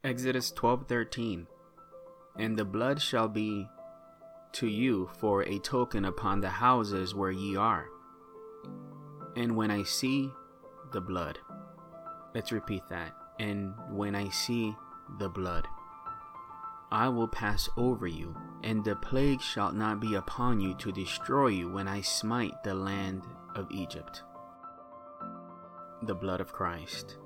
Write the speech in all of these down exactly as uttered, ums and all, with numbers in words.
Exodus twelve thirteen. And the blood shall be to you for a token upon the houses where ye are. And when I see the blood. Let's repeat that. And when I see the blood, I will pass over you, and the plague shall not be upon you to destroy you when I smite the land of Egypt. The blood of Christ.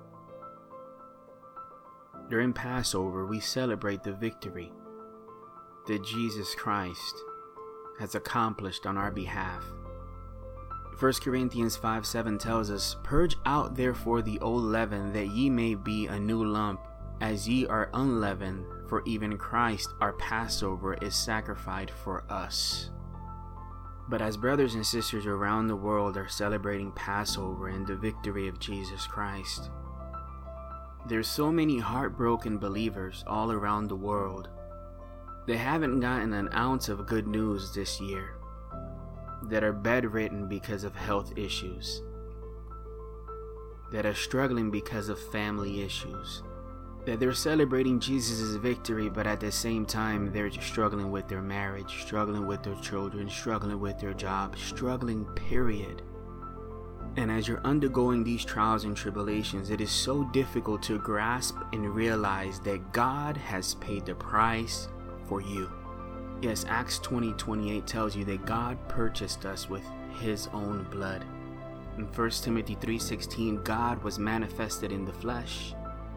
During Passover, we celebrate the victory that Jesus Christ has accomplished on our behalf. First Corinthians five seven tells us, Purge out therefore the old leaven, that ye may be a new lump, as ye are unleavened, for even Christ our Passover is sacrificed for us. But as brothers and sisters around the world are celebrating Passover and the victory of Jesus Christ, there's so many heartbroken believers all around the world. They haven't gotten an ounce of good news this year, that are bedridden because of health issues, that are struggling because of family issues, that they're celebrating Jesus' victory, but at the same time they're just struggling with their marriage, struggling with their children, struggling with their job, struggling period. And as you're undergoing these trials and tribulations, it is so difficult to grasp and realize that God has paid the price for you. Yes, Acts twenty twenty-eight tells you that God purchased us with his own blood. In First Timothy three sixteen, God was manifested in the flesh.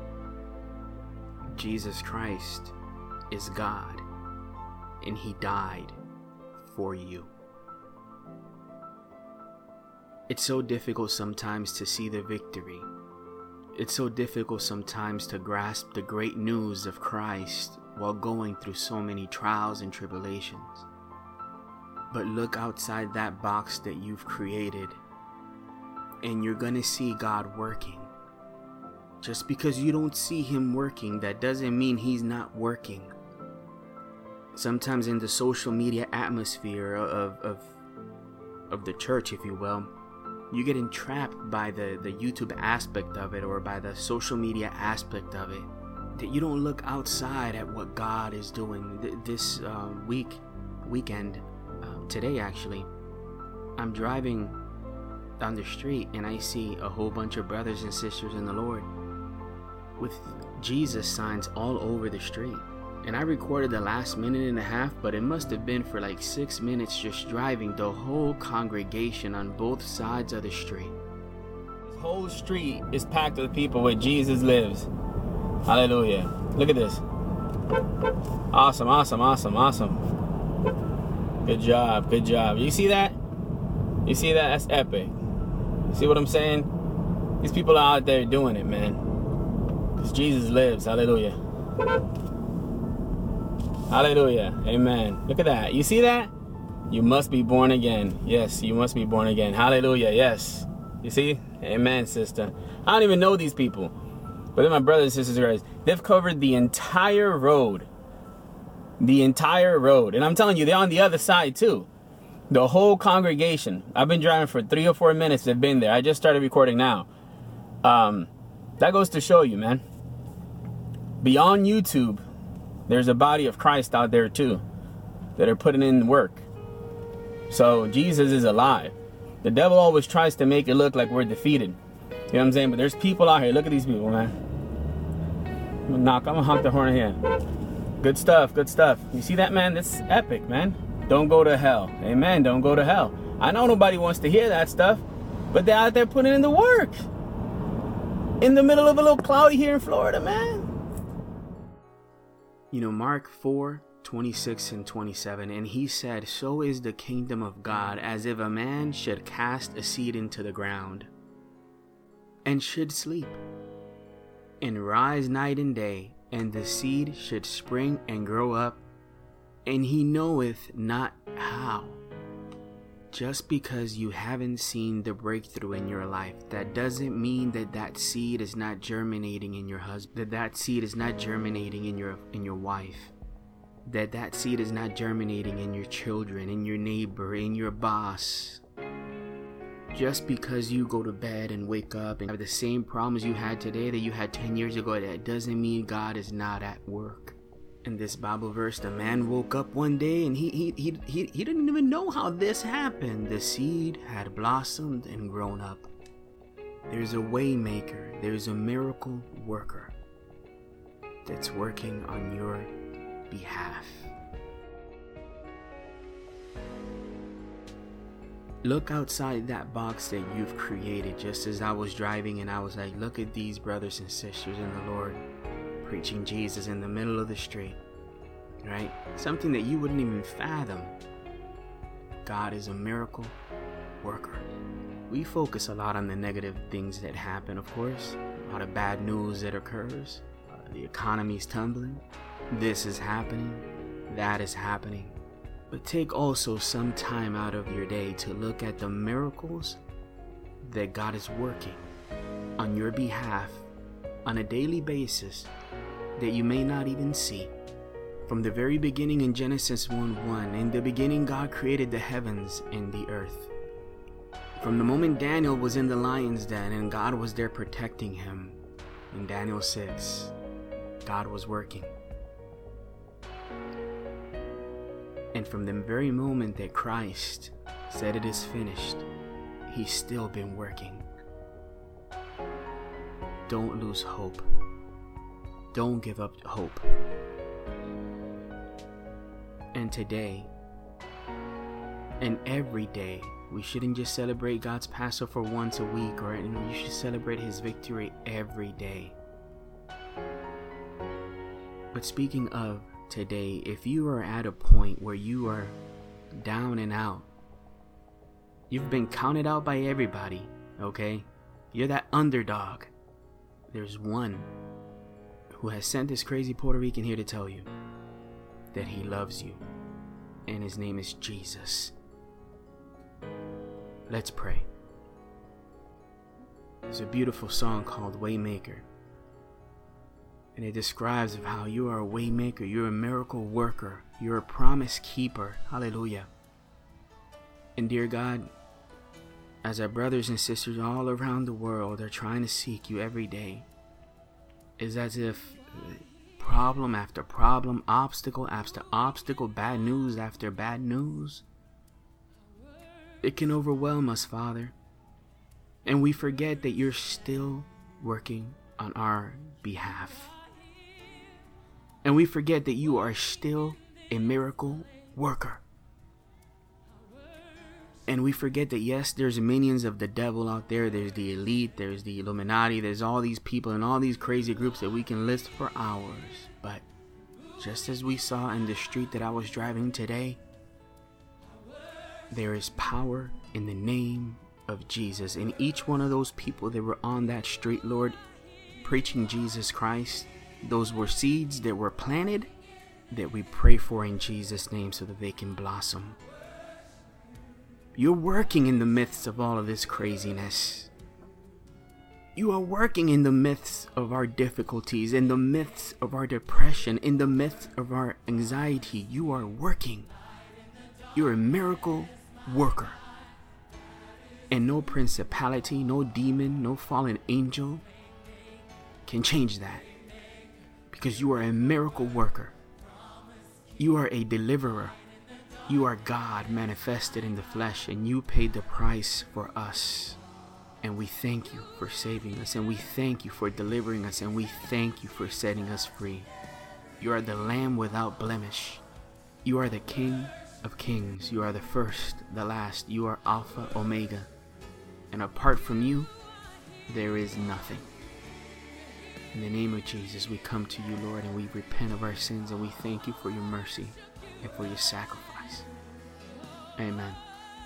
Jesus Christ is God, and he died for you. It's so difficult sometimes to see the victory. It's so difficult sometimes to grasp the great news of Christ while going through so many trials and tribulations. But look outside that box that you've created, and you're gonna see God working. Just because you don't see him working, that doesn't mean he's not working. Sometimes in the social media atmosphere of, of, of the church, if you will, you get entrapped by the, the YouTube aspect of it, or by the social media aspect of it, that you don't look outside at what God is doing. This uh, week, weekend, uh, today actually, I'm driving down the street and I see a whole bunch of brothers and sisters in the Lord with Jesus signs all over the street. And I recorded the last minute and a half, but it must have been for like six minutes just driving the whole congregation on both sides of the street. This whole street is packed with people where Jesus lives. Hallelujah. Look at this. Awesome, awesome, awesome, awesome. Good job, good job. You see that? You see that? That's epic. See what I'm saying? These people are out there doing it, man. Because Jesus lives. Hallelujah. Hallelujah. Amen. Look at that. You see that? You must be born again. Yes, you must be born again. Hallelujah. Yes. You see? Amen, sister. I don't even know these people. But they're my brothers and sisters, guys. They've covered the entire road. The entire road. And I'm telling you, they're on the other side too. The whole congregation. I've been driving for three or four minutes. They've been there. I just started recording now. Um, that goes to show you, man. Beyond YouTube, there's a body of Christ out there too that are putting in work. So Jesus is alive. The devil always tries to make it look like we're defeated. You know what I'm saying? But there's people out here. Look at these people, man. I'm gonna knock. I'm gonna honk the horn here. Good stuff. Good stuff. You see that, man? That's epic, man. Don't go to hell. Amen. Don't go to hell. I know nobody wants to hear that stuff, but they're out there putting in the work. In the middle of a little cloudy here in Florida, man. You know, Mark four, twenty-six and twenty-seven, and he said, So is the kingdom of God, as if a man should cast a seed into the ground, and should sleep, and rise night and day, and the seed should spring and grow up, and he knoweth not how. Just because you haven't seen the breakthrough in your life, that doesn't mean that that seed is not germinating in your husband, that that seed is not germinating in your in your wife, that that seed is not germinating in your children, in your neighbor, in your boss. Just because you go to bed and wake up and have the same problems you had today that you had ten years ago, that doesn't mean God is not at work. In this Bible verse, the man woke up one day and he he he he, he didn't even know how this happened. The seed had blossomed and grown up. There's a way maker, there's a miracle worker that's working on your behalf. Look outside that box that you've created. Just as I was driving and I was like, look at these brothers and sisters in the Lord preaching Jesus in the middle of the street, right? Something that you wouldn't even fathom. God is a miracle worker. We focus a lot on the negative things that happen, of course, a lot of bad news that occurs. Uh, the economy's tumbling. This is happening. That is happening. But take also some time out of your day to look at the miracles that God is working on your behalf on a daily basis that you may not even see. From the very beginning in Genesis one one, in the beginning God created the heavens and the earth. From the moment Daniel was in the lion's den and God was there protecting him, in Daniel six, God was working. And from the very moment that Christ said it is finished, He's still been working. Don't lose hope. Don't give up hope. And today, and every day, we shouldn't just celebrate God's Passover once a week, or you know, you should celebrate His victory every day. But speaking of today, if you are at a point where you are down and out, you've been counted out by everybody, okay? You're that underdog. There's one who has sent this crazy Puerto Rican here to tell you that he loves you, and his name is Jesus. Let's pray. There's a beautiful song called Waymaker, and it describes of how you are a waymaker, you're a miracle worker, you're a promise keeper. Hallelujah. And dear God, as our brothers and sisters all around the world are trying to seek you every day, it's as if problem after problem, obstacle after obstacle, bad news after bad news, it can overwhelm us, Father. And we forget that you're still working on our behalf. And we forget that you are still a miracle worker. And we forget that, yes, there's minions of the devil out there. There's the elite, there's the Illuminati, there's all these people and all these crazy groups that we can list for hours. But just as we saw in the street that I was driving today, there is power in the name of Jesus. And each one of those people that were on that street, Lord, preaching Jesus Christ, those were seeds that were planted that we pray for in Jesus' name so that they can blossom. You're working in the midst of all of this craziness. You are working in the midst of our difficulties, in the midst of our depression, in the midst of our anxiety. You are working. You're a miracle worker. And no principality, no demon, no fallen angel can change that. Because you are a miracle worker. You are a deliverer. You are God manifested in the flesh, and you paid the price for us. And we thank you for saving us, and we thank you for delivering us, and we thank you for setting us free. You are the Lamb without blemish. You are the King of kings. You are the first, the last. You are Alpha, Omega. And apart from you, there is nothing. In the name of Jesus, we come to you, Lord, and we repent of our sins, and we thank you for your mercy and for your sacrifice. Amen.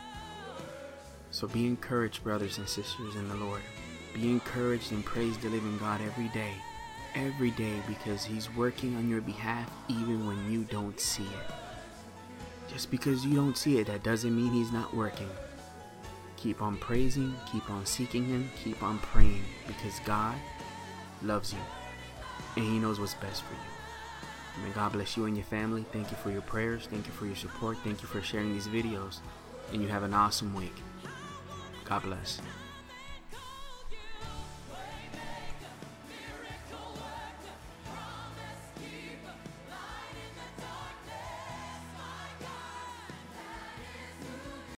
So be encouraged, brothers and sisters in the Lord. Be encouraged and praise the living God every day. Every day, because He's working on your behalf even when you don't see it. Just because you don't see it, that doesn't mean He's not working. Keep on praising, keep on seeking Him, keep on praying, because God loves you and He knows what's best for you. May God bless you and your family. Thank you for your prayers. Thank you for your support. Thank you for sharing these videos. And you have an awesome week. God bless.